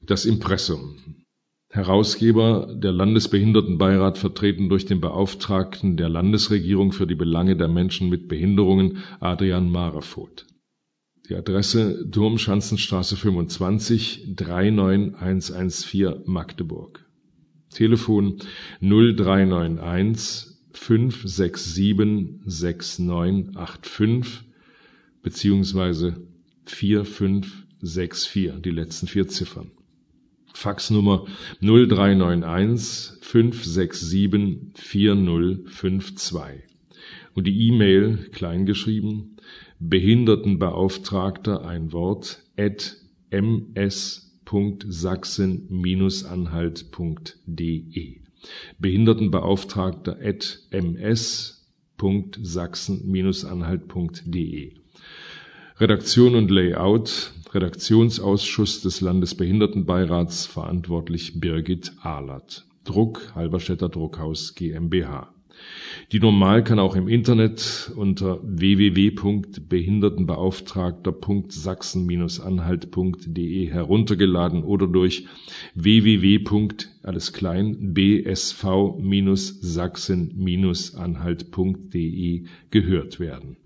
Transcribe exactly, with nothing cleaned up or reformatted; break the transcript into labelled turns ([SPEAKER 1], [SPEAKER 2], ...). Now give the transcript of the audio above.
[SPEAKER 1] Das Impressum. Herausgeber der Landesbehindertenbeirat, vertreten durch den Beauftragten der Landesregierung für die Belange der Menschen mit Behinderungen, Adrian Marevoth. Die Adresse Turmschanzenstraße fünfundzwanzig, drei neun eins eins vier Magdeburg. Telefon null drei neun eins fünf sechs sieben sechs neun acht fünf beziehungsweise vier fünf sechs vier, die letzten vier Ziffern. Faxnummer null drei neun eins fünf sechs sieben vier null fünf zwei. Und die E-Mail, kleingeschrieben, Behindertenbeauftragter, ein Wort, at ms punkt sachsen Bindestrich anhalt punkt de. Behindertenbeauftragter at ms punkt sachsen Bindestrich anhalt punkt de. Redaktion und Layout, Redaktionsausschuss des Landesbehindertenbeirats, verantwortlich Birgit Ahlert. Druck, Halberstädter Druckhaus GmbH. Die Normal kann auch im Internet unter w w w punkt behindertenbeauftragter punkt sachsen Bindestrich anhalt punkt de heruntergeladen oder durch w w w. alles klein b s v Bindestrich sachsen Bindestrich anhalt punkt de gehört werden.